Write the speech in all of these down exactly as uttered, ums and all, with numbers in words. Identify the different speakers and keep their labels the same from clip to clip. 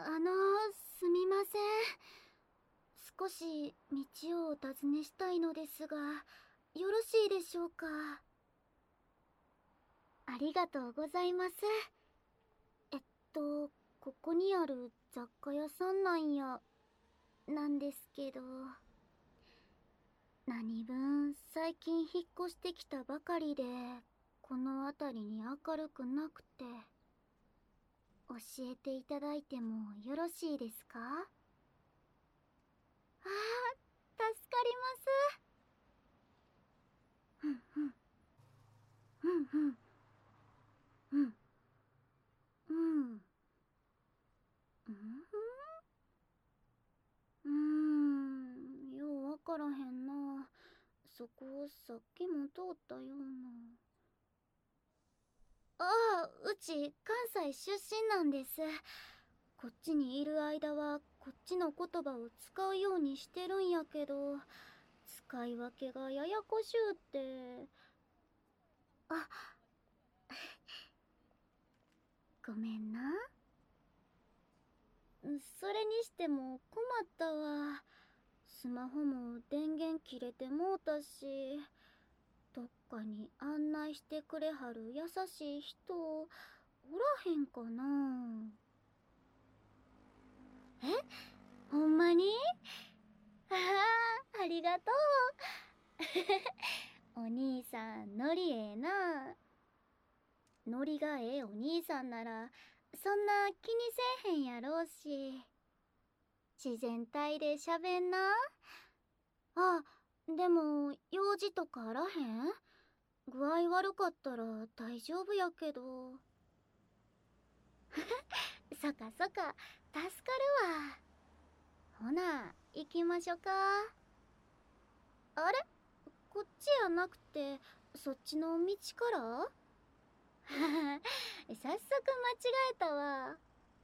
Speaker 1: あの、すみません。少し道をお尋ねしたいのですが、よろしいでしょうか。ありがとうございます。えっと、ここにある雑貨屋さんなんや、なんですけど。何分、最近引っ越してきたばかりで、この辺りに明るくなくて。教えていただいてもよろしいですか？ああ、助かります。うんうんうんうんうんうんうん、ようわからへんな。そこさっきも通ったような。ああ、うち関西出身なんです。こっちにいる間はこっちの言葉を使うようにしてるんやけど、使い分けがややこしゅうって。あ、ごめんな。それにしても困ったわ。スマホも電源切れてもうたし、どっかに案内してくれはる優しい人おらへんかな。え、ほんまに？ああ、ありがとう。お兄さん、ノリええな。ノリがええお兄さんなら、そんな気にせえへんやろうし。自然体でしゃべんな。あ、でも、用事とかあらへん？具合悪かったら大丈夫やけど。そかそか、助かるわ。ほな、行きましょか。あれ？こっちやなくて、そっちの道から？早速間違えたわ。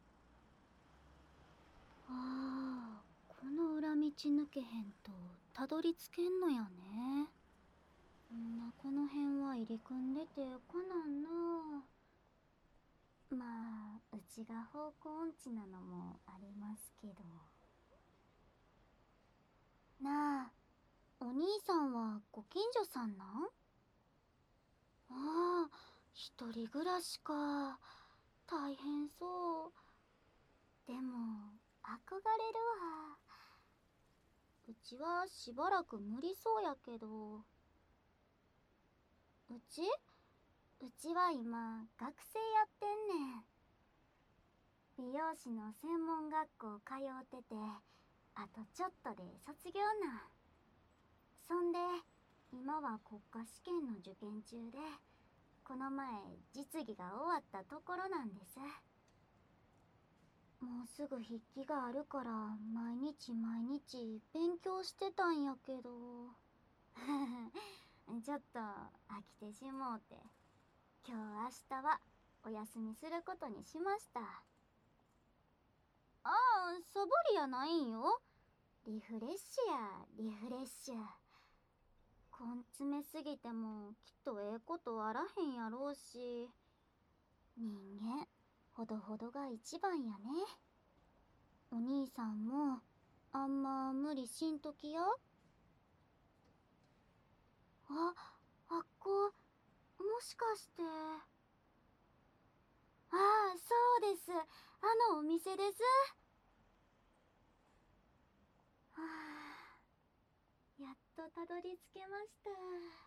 Speaker 1: ああ、この裏道抜けへんとたどり着けんのやね。んなこの辺は入り組んでてこなんな。まあ、うちが方向音痴なのもありますけど。なあ、お兄さんはご近所さんなん？ああ、一人暮らしか。大変そう。でも、憧れるわ。うちはしばらく無理そうやけど。うちうちは今、学生やってんねん。美容師の専門学校通うてて、あとちょっとで卒業なん。そんで、今は国家試験の受験中で、この前、実技が終わったところなんです。もうすぐ筆記があるから、毎日毎日勉強してたんやけど。ちょっと飽きてしもうて、今日明日はお休みすることにしました。ああ、サボりやないんよ。リフレッシュや、リフレッシュ。根詰めすぎてもきっとええことあらへんやろうし、人間、ほどほどが一番やね。お兄さんも、あんま無理しんときや。あ、あっこ、もしかして。ああ、そうです。あのお店です。はあ、やっとたどり着けました。は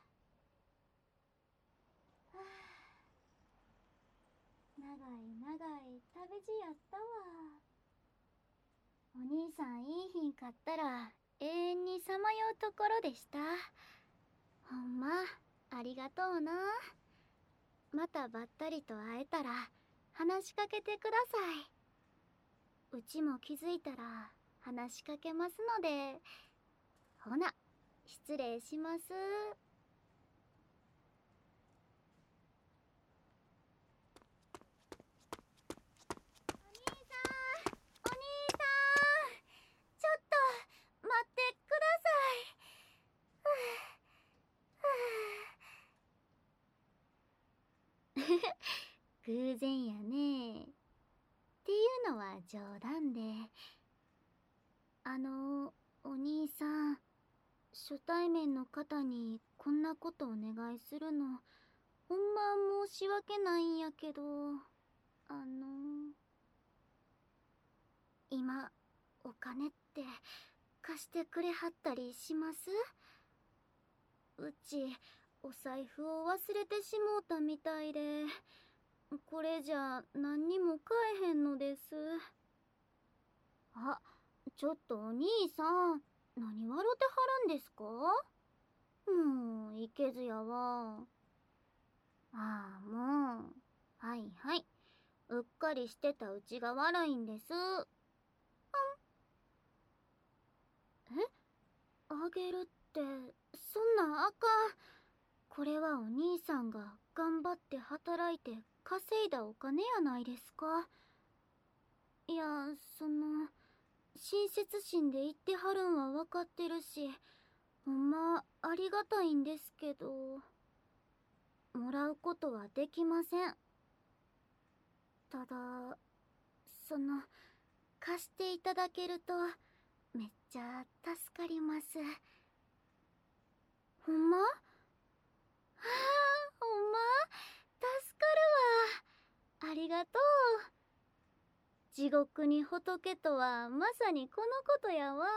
Speaker 1: あ、長い長い旅路やったわ。お兄さんいいひんかったら永遠にさまようところでした。ほんま、ありがとうな。またばったりと会えたら話しかけてください。うちも気づいたら話しかけますので。ほな、失礼します。お兄さん、お兄さん、ちょっと待ってください。ふうふう偶然やね。 ていうのは冗談で。あの、お兄さん、初対面の方にこんなことお願いするの、ほんま申し訳ないんやけど、あの、今、お金って貸してくれはったりします？うち、お財布を忘れてしもうたみたいで、これじゃ何にも買えへんのです。あ、ちょっとお兄さん、何笑ってはるんですか？もう、いけずやわ。ああ、もう。はいはい。うっかりしてたうちが悪いんです。え、あげるって、そんなんあかん。これはお兄さんが頑張って働いて稼いだお金やないですか。いや、その、親切心で言ってはるんは分かってるし、ほんまありがたいんですけど、もらうことはできません。ただ、その、貸していただけると、めっちゃ助かります。ほんま？はあ、ほんま助かるわ。ありがとう。地獄に仏とはまさにこのことやわ。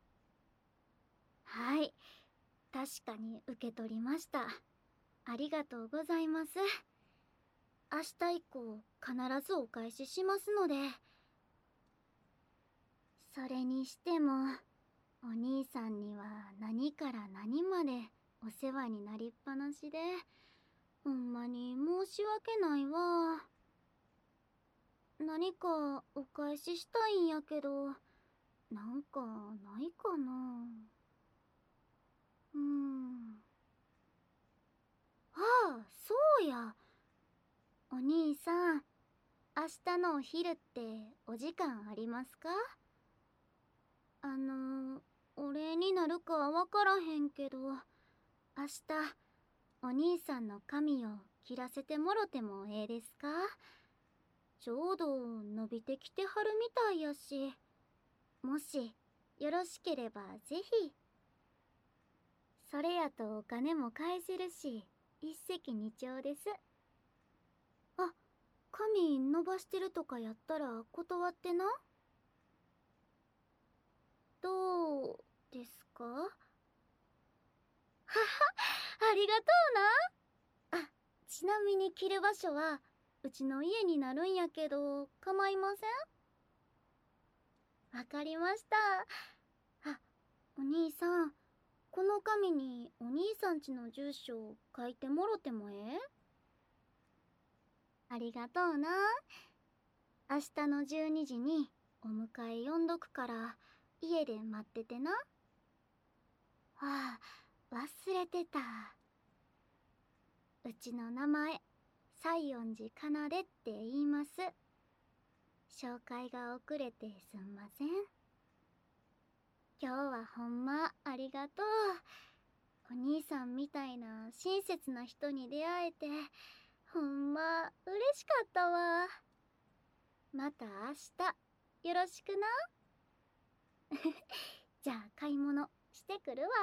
Speaker 1: はい、確かに受け取りました。ありがとうございます。明日以降必ずお返ししますので。それにしても、お兄さんには何から何までお世話になりっぱなしで、ほんまに申し訳ないわ。何かお返ししたいんやけど、なんかないかな。うーん。ああ、そうや。お兄さん、明日のお昼ってお時間ありますか？あの、お礼になるかはわからへんけど、明日、お兄さんの髪を切らせてもろてもええですか？ちょうど伸びてきてはるみたいやし、もしよろしければぜひ。それやとお金も返せるし、一石二鳥です。あ、髪伸ばしてるとかやったら断ってな。どうですか？はは、ありがとうな。あ、ちなみに着る場所はうちの家になるんやけど構いません？わかりました。あ、お兄さん、この紙にお兄さんちの住所を書いてもろてもええ？ありがとうな。明日のじゅうにじにお迎え呼んどくから家で待っててな。ああ、忘れてた。うちの名前、西園寺かなでって言います。紹介が遅れてすんません。今日はほんまありがとう。お兄さんみたいな親切な人に出会えて、ほんま嬉しかったわ。また明日、よろしくな。じゃあ買い物してくるわ。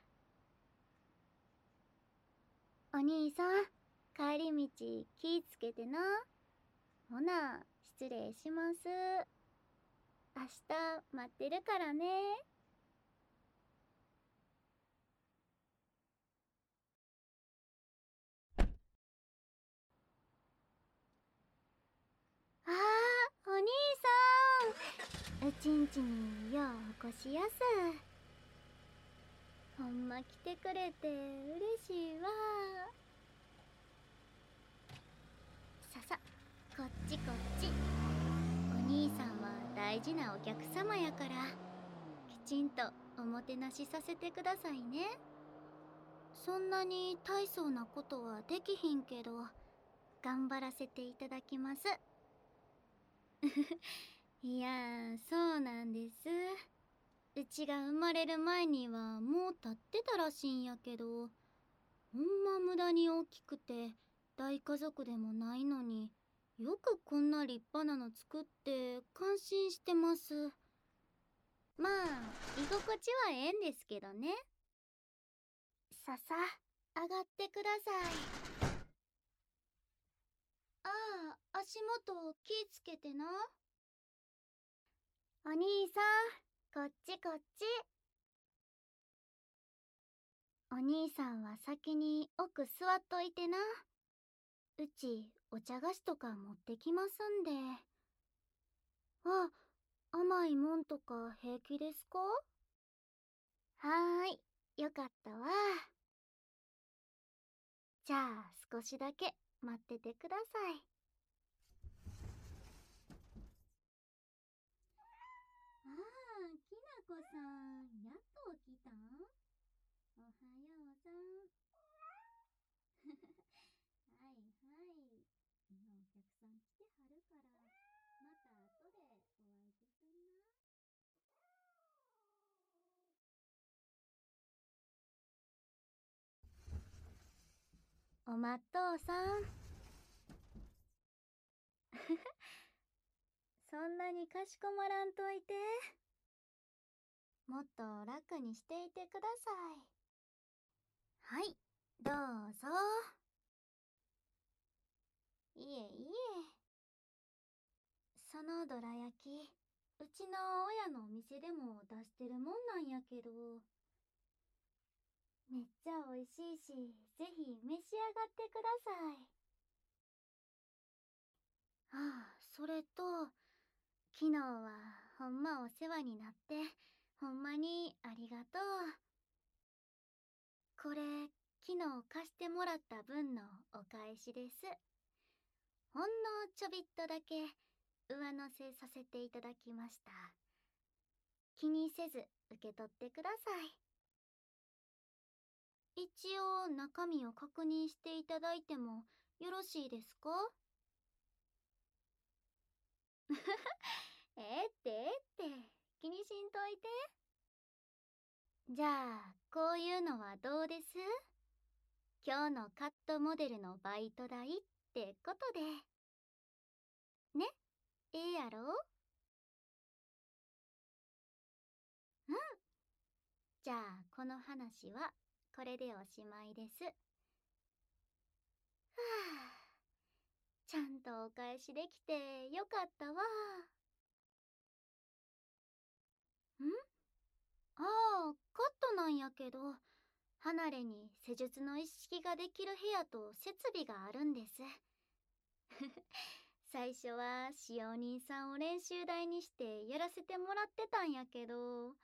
Speaker 1: お兄さん、帰り道気ぃつけてな。ほな、失礼します。明日待ってるからね。あー、お兄さん。うちんちにようお越しやす。ほんま来てくれて嬉しいわ。ささ、こっちこっち。お兄さんは大事なお客様やから、きちんとおもてなしさせてくださいね。そんなに大層なことはできひんけど、頑張らせていただきます。いやー、そうなんです。うちが生まれる前にはもう立ってたらしいんやけど、ほんま無駄に大きくて大家族でもないのに、 よくこんな立派なの作って感心してます。まあ、居心地はええんですけどね。ささ、上がってください。ああ、足元気ぃつけてな。お兄さん、こっちこっち。お兄さんは先に奥座っといてな。うち、お茶菓子とか持ってきますんで。あ、甘いもんとか平気ですか？はーい、よかったわ。じゃあ、少しだけ待っててください。ああ、きなこさん、やっと起きたん？おはようさん。はいはい。今お客さん来てはるから、また後でお相手すんな。おまっとうさん。そんなにかしこまらんといて。もっと楽にしていてください。はい、どうぞ。いえいえ。そのどら焼き、うちの親のお店でも出してるもんなんやけど、めっちゃ美味しいし、ぜひ召し上がってください。ああ、それと、昨日はほんまお世話になって、ほんまにありがとう。これ、昨日貸してもらった分のお返しです。ほんのちょびっとだけ上乗せさせていただきました。気にせず受け取ってください。一応中身を確認していただいてもよろしいですか？ええってええって気にしんといて。じゃあこういうのはどうです？今日のカットモデルのバイト代ってことで。ね、ええやろ？うん。じゃあこの話はこれでおしまいです。はあ、ちゃんとお返しできてよかったわ。ん？ああ、カットなんやけど、離れに施術の一式ができる部屋と設備があるんです。最初は使用人さんを練習台にしてやらせてもらってたんやけど、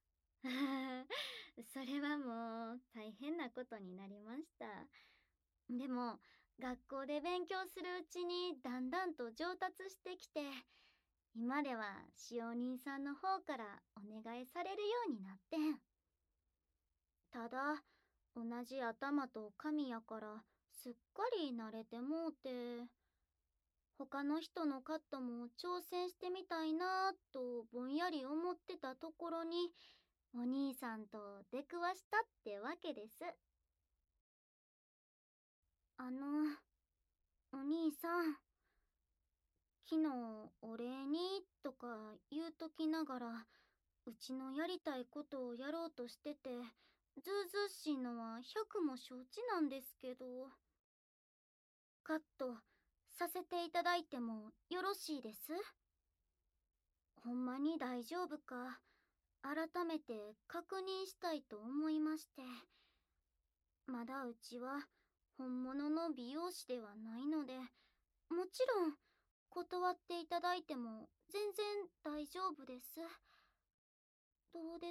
Speaker 1: それはもう大変なことになりました。でも学校で勉強するうちにだんだんと上達してきて、今では使用人さんの方からお願いされるようになってん。ただ同じ頭と髪やからすっかり慣れてもうて、他の人のカットも挑戦してみたいなぁとぼんやり思ってたところに、お兄さんと出くわしたってわけです。あの、お兄さん、昨日お礼にとか言うときながら、うちのやりたいことをやろうとしてて、ずうずうしいのは百も承知なんですけど、カットさせていただいてもよろしいです？ほんまに大丈夫か、改めて確認したいと思いまして。まだうちは本物の美容師ではないので、もちろん断っていただいても全然大丈夫です。どうです？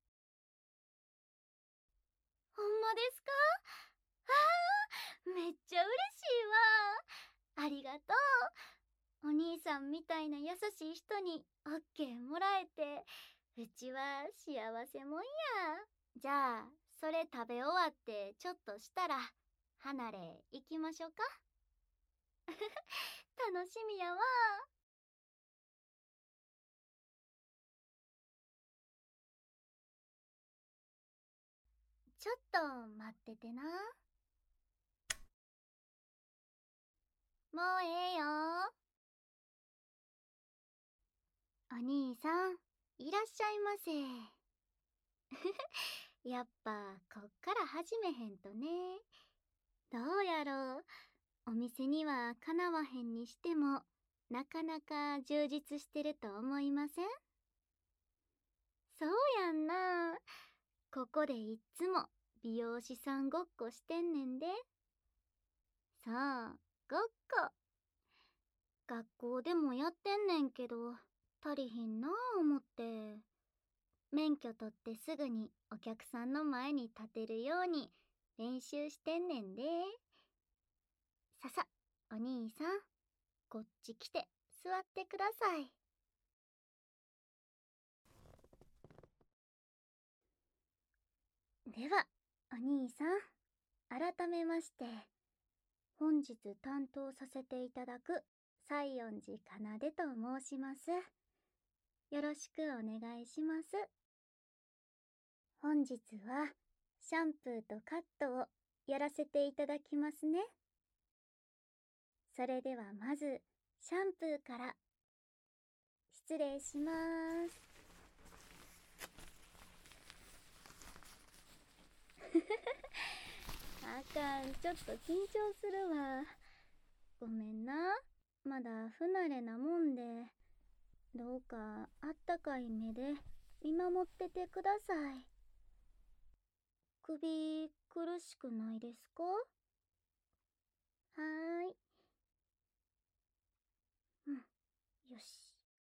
Speaker 1: ほんまですか？ああ、めっちゃ嬉しいわ。ありがとう。お兄さんみたいな優しい人にオッケーもらえて、うちは幸せもんや。じゃあ、それ食べ終わってちょっとしたら、離れ行きましょうか。楽しみやわ。ちょっと待っててな。もうええよ。 いらっしゃいませ。やっぱこっから始めへんとね。どうやろう。お店にはかなわへんにしても、なかなか充実してると思いません？そうやんな。ここでいっつも美容師さんごっこしてんねんで。そう、ごっこ。学校でもやってんねんけど、足りひんなぁ思って。免許取ってすぐにお客さんの前に立てるように練習してんねんで。ささ、お兄さん、こっち来て座ってください。では、お兄さん、改めまして、本日担当させていただく西園寺かなでと申します。よろしくお願いします。本日はシャンプーとカットをやらせていただきますね。それではまずシャンプーから。失礼します。あかん、ちょっと緊張するわ。ごめんな、まだ不慣れなもんで。どうかあったかい目で見守っててください。首苦しくないですか？はーい。うん、よし。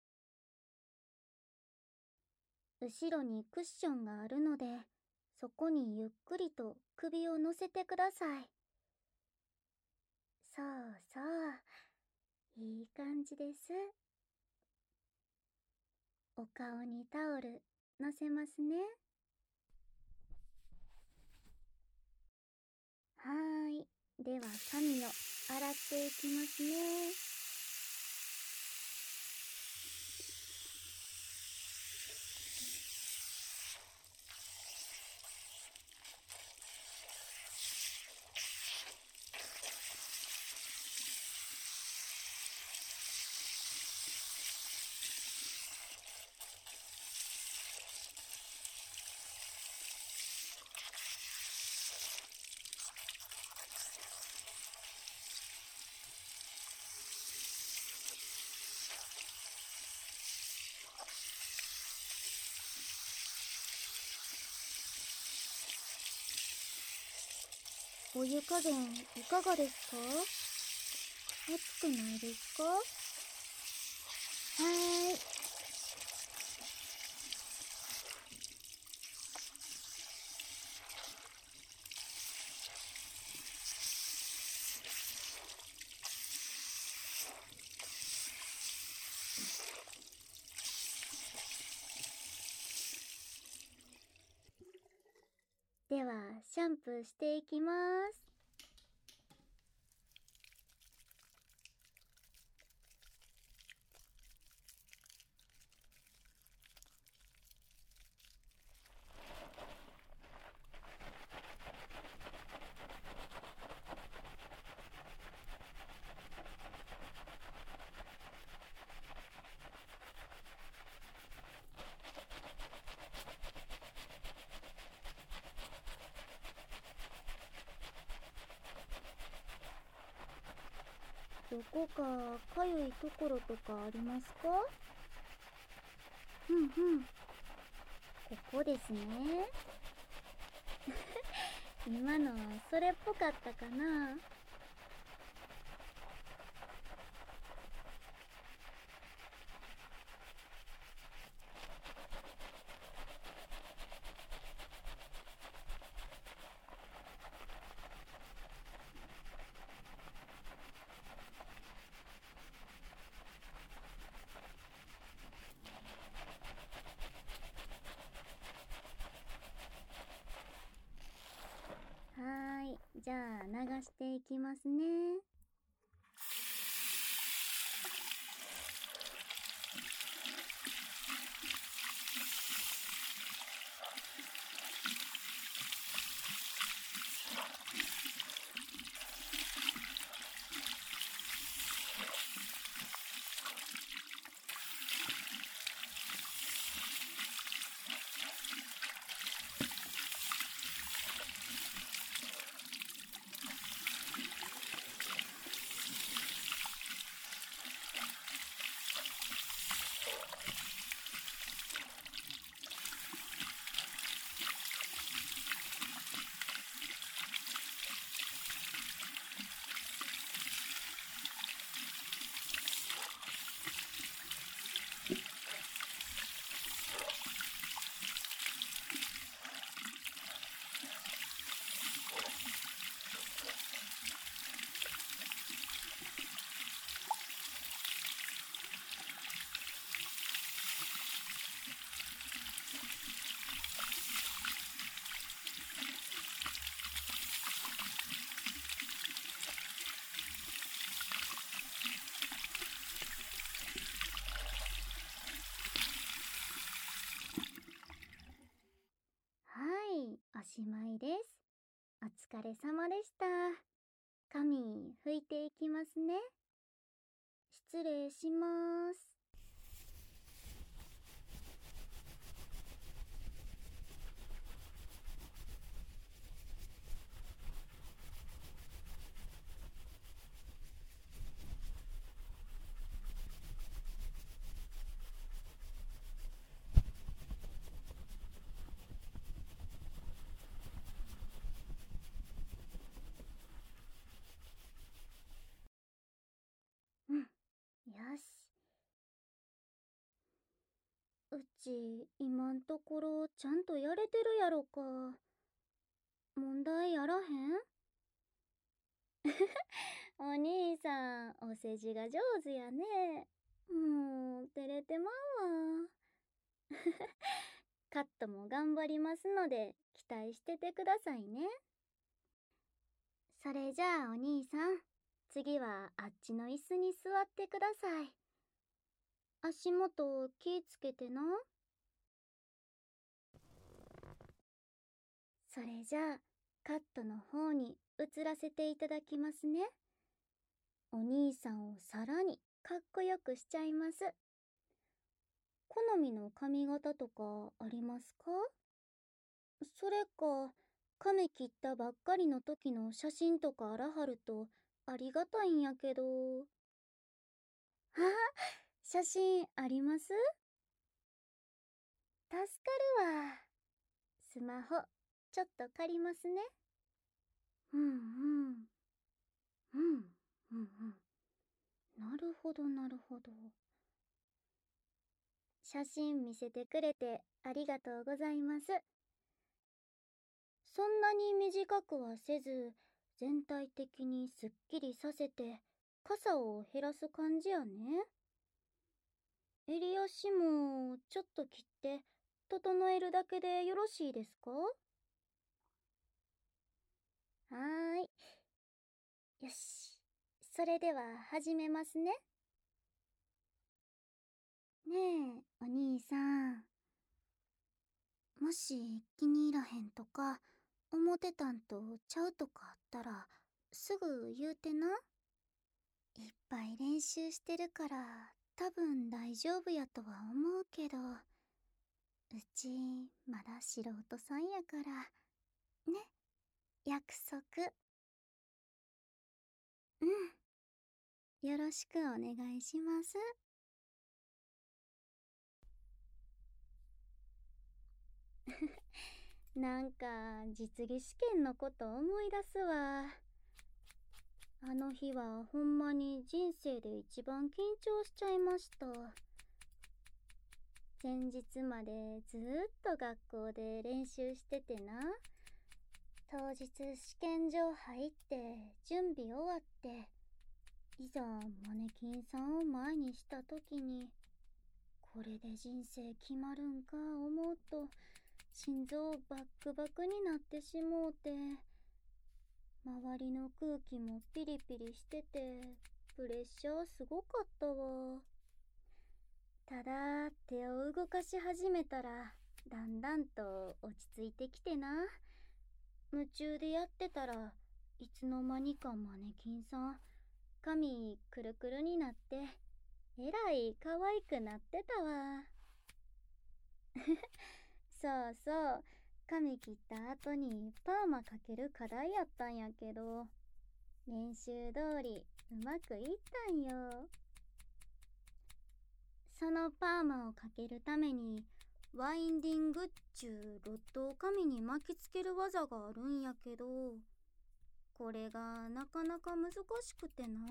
Speaker 1: 後ろにクッションがあるので、そこにゆっくりと首を乗せてください。そうそう、いい感じです。お顔にタオル乗せますね。はーい。では髪を洗っていきますね。お湯加減いかがですか？熱くないですか？はーい。ではシャンプーしていきます。どこかかゆいところとかありますか？うんうん。ここですね。今のそれっぽかったかな？はーい。じゃあ流していきますね。 疲れ様でした。髪拭いていきますね。失礼します。うん、よし。うち、今んところちゃんとやれてるやろか。問題あらへん？お兄さん、お世辞が上手やね。もう、照れてまうわ。カットも頑張りますので、期待しててくださいね。それじゃあお兄さん、次はあっちの椅子に座ってください。足元気ぃつけてな。それじゃあ、カットの方に移らせていただきますね。お兄さんをさらにかっこよくしちゃいます。好みの髪型とかありますか？それか、髪切ったばっかりの時の写真とかあらはるとありがたいんやけど。あ、写真あります？助かるわ。スマホ、ちょっと借りますね。うんうん。うん、うんうん。なるほどなるほど。写真見せてくれてありがとうございます。そんなに短くはせず、全体的にすっきりさせて、傘を減らす感じやね。襟足もちょっと切って整えるだけでよろしいですか？はーい。よし。それでは始めますね。ねえ、お兄さん。もし気に入らへんとか、思ってたんとちゃうとかあったら、すぐ言うてな。いっぱい練習してるから、多分大丈夫やとは思うけど、うち、まだ素人さんやから、ね、約束。うん。よろしくお願いします。なんか、実技試験のこと思い出すわ。あの日はほんまに人生で一番緊張しちゃいました。前日までずーっと学校で練習しててな。当日試験場入って準備終わって、いざマネキンさんを前にした時に、これで人生決まるんか思うと、心臓バックバクになってしもうて、周りの空気もピリピリしてて、プレッシャーすごかったわ。ただ、手を動かし始めたら、だんだんと落ち着いてきてな。夢中でやってたら、いつの間にかマネキンさん、髪くるくるになって、えらい可愛くなってたわ。そうそう、髪切った後にパーマかける課題やったんやけど、練習通りうまくいったんよ。そのパーマをかけるために、ワインディングっちゅうロッドを髪に巻きつける技があるんやけど、これがなかなか難しくてな。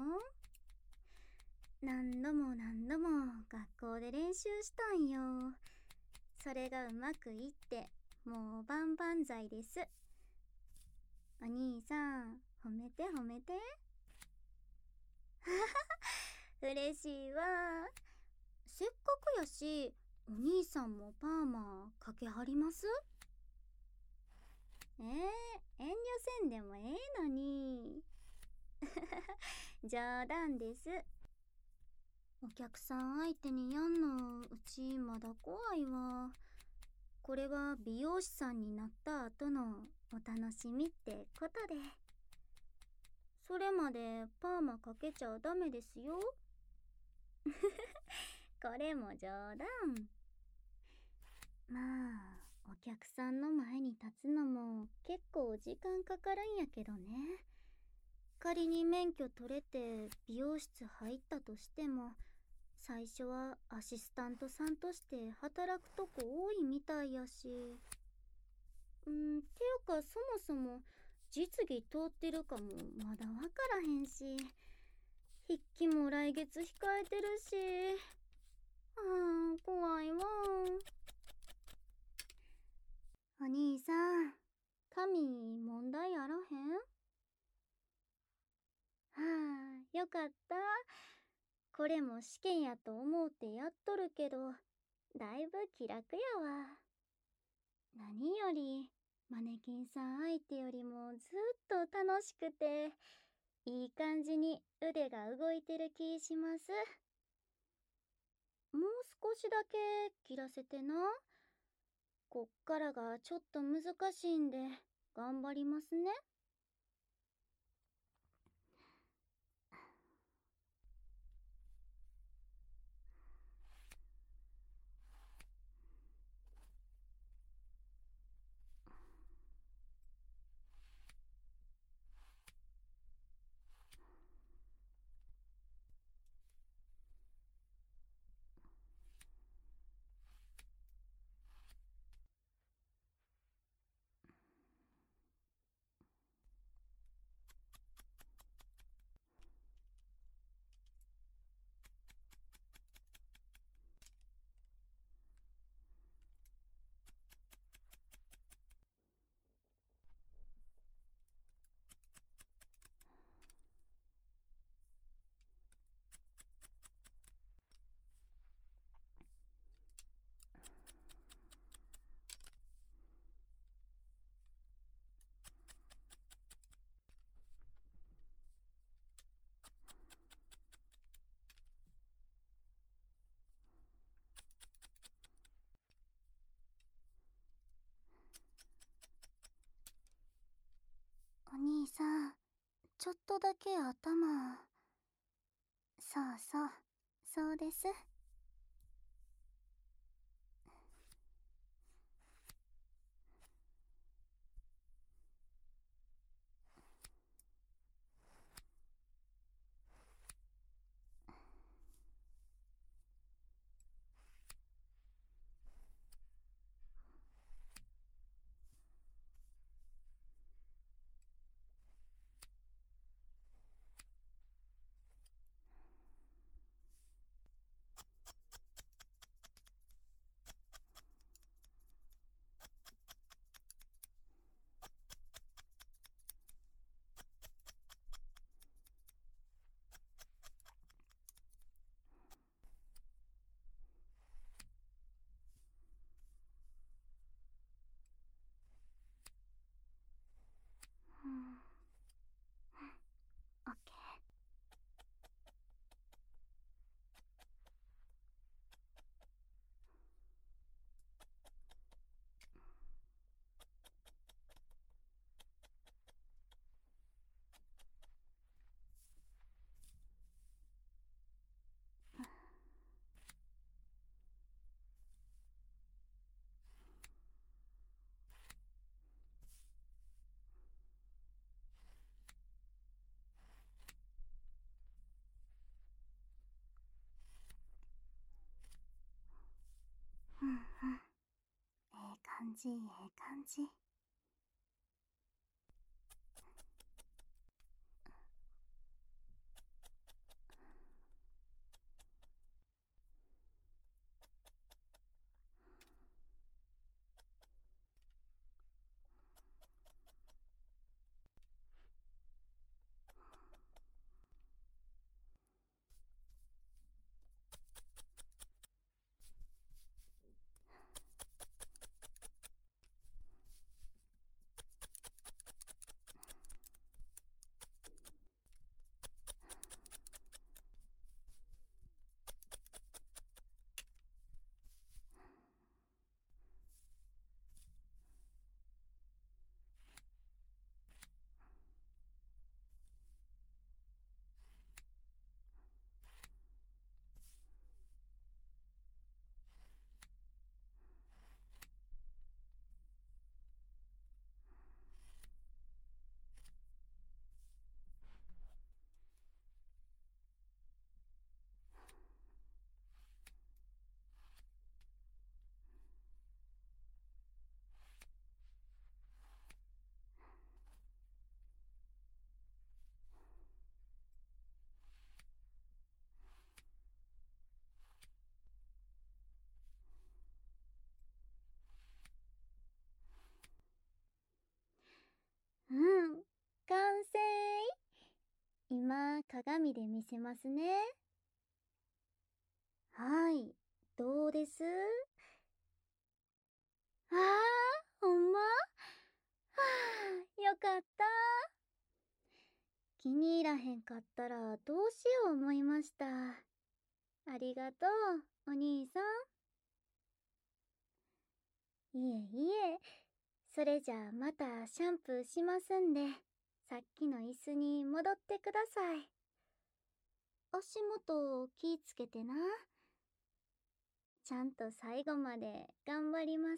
Speaker 1: 何度も何度も学校で練習したんよ。それがうまくいって、もう万々歳です。お兄さん、褒めて褒めて。嬉しいわ。せっかくやし、お兄さんもパーマかけはります？えー、遠慮せんでもええのに。冗談です。お客さん相手にやんの、うちまだ怖いわ。これは美容師さんになった後のお楽しみってことで。それまでパーマかけちゃダメですよ。これも冗談。まあ、お客さんの前に立つのも結構時間かかるんやけどね。仮に免許取れて美容室入ったとしても、最初はアシスタントさんとして働くとこ多いみたいやし。うんていうか、そもそも実技通ってるかもまだわからへんし、筆記も来月控えてるし、あー怖いわ。お兄さん、髪問題あらへん？はあ、よかった。これも試験やと思うてやっとるけど、だいぶ気楽やわ。何より、マネキンさん相手よりもずっと楽しくて、いい感じに腕が動いてる気します。もう少しだけ切らせてな。こっからがちょっと難しいんで、頑張りますね。お兄さん、ちょっとだけ頭。そうそう、そうです。うん。オッケー。うんうん。ええ感じ、ええ感じ。 鏡で見せますね。はい、どうです？ああ、ほんま？はあ、よかった。気に入らへんかったらどうしよう思いました。ありがとう、お兄さん。いえいえ、それじゃあまたシャンプーしますんで、さっきの椅子に戻ってください。足元気ぃつけてな。ちゃんと最後まで頑張ります。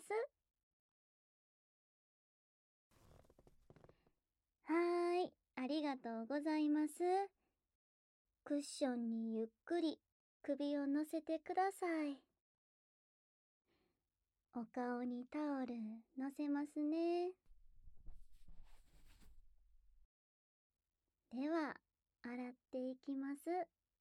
Speaker 1: はーい、ありがとうございます。クッションにゆっくり首を乗せてください。お顔にタオル乗せますね。では、洗っていきます。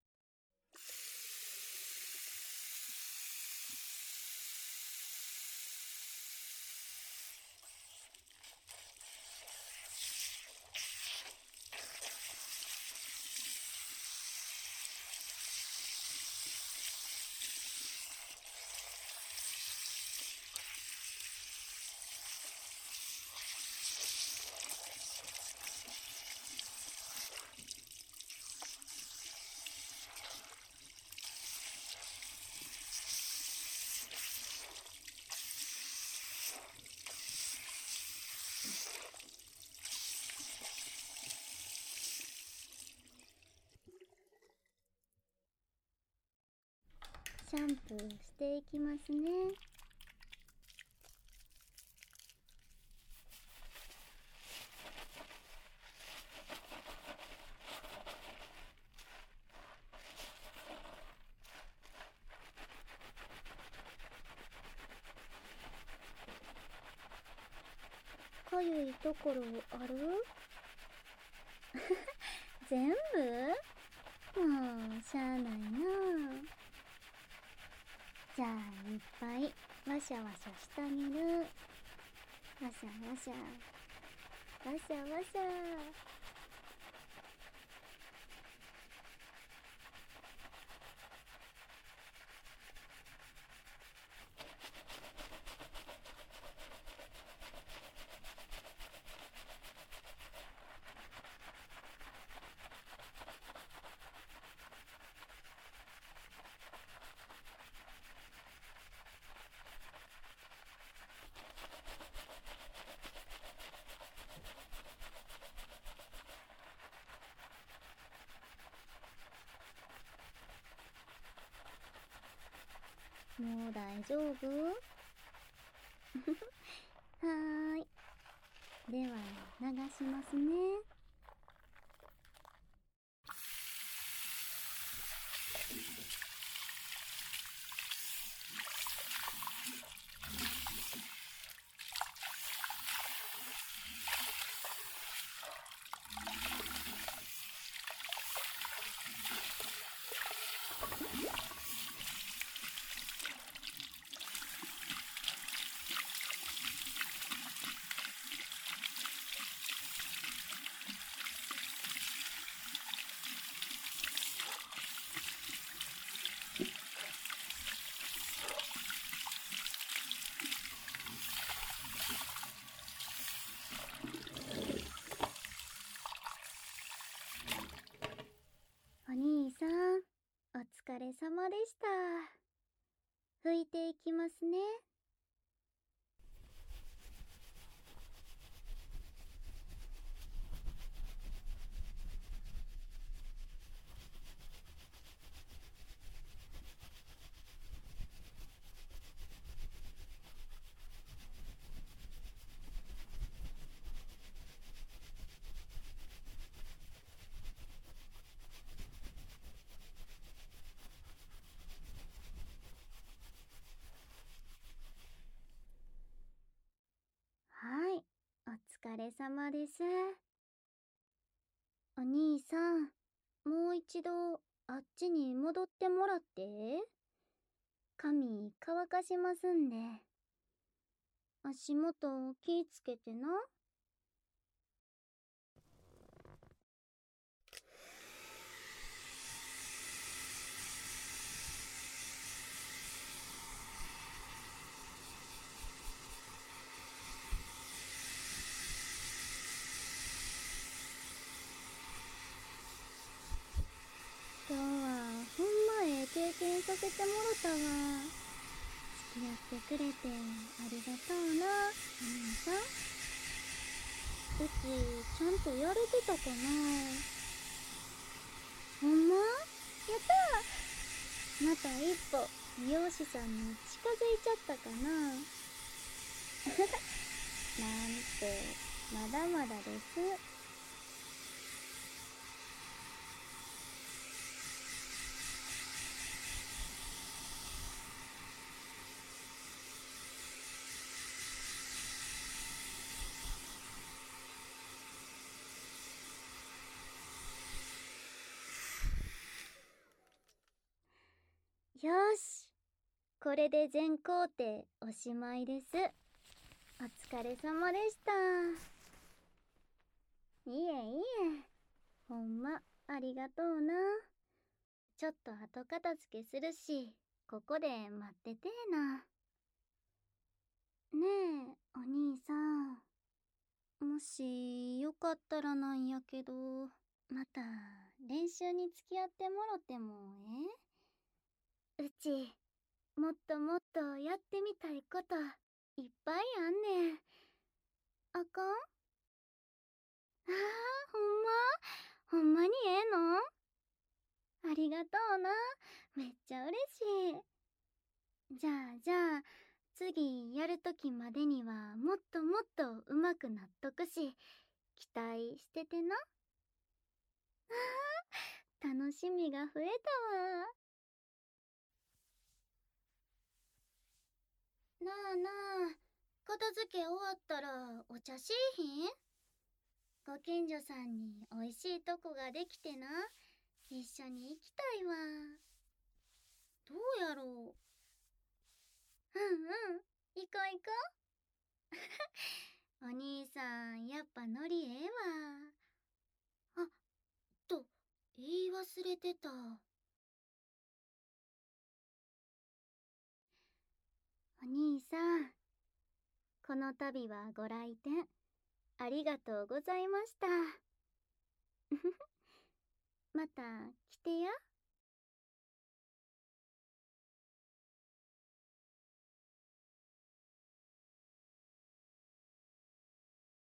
Speaker 1: シャンプーしていきますね。かゆいところある？全部？もうしゃあないな。じゃあいっぱいわしゃわしゃしてあげる。わしゃわしゃわしゃわしゃ。もう大丈夫？はーい。では流しますね。お兄さん、お疲れ様でした。拭いていきますね。はい、お疲れ様です。お兄さん、もう一度あっちに戻ってもらって。髪乾かしますんで。足元気ぃつけてな。 せてもろたわ。付き合ってくれてありがとうな、お兄さん。うちちゃんとやれてたかな。ほんま？やったー。また一歩美容師さんに近づいちゃったかな。なんてまだまだです。よし、これで全工程おしまいです。お疲れ様でした。いえいえ、ほんまありがとうな。ちょっと後片付けするし、ここで待っててーな。ねえ、お兄さん。もしよかったらなんやけど、また練習に付き合ってもろてもええ？うち、もっともっとやってみたいこといっぱいあんねん。あかん？ああ、ほんま？ほんまにええの？ありがとうな。めっちゃ嬉しい。じゃあじゃあ、次やるときまでにはもっともっと上手くなっとくし、期待しててな。ああ、楽しみが増えたわ。なあなあ、片付け終わったらお茶しいひん？ご近所さんにおいしいとこができてな、一緒に行きたいわ。どうやろう。うんうん、行こう行こう。お兄さんやっぱノリええわ。あ、と言い忘れてた。お兄さん、この度はご来店ありがとうございました。また来てや。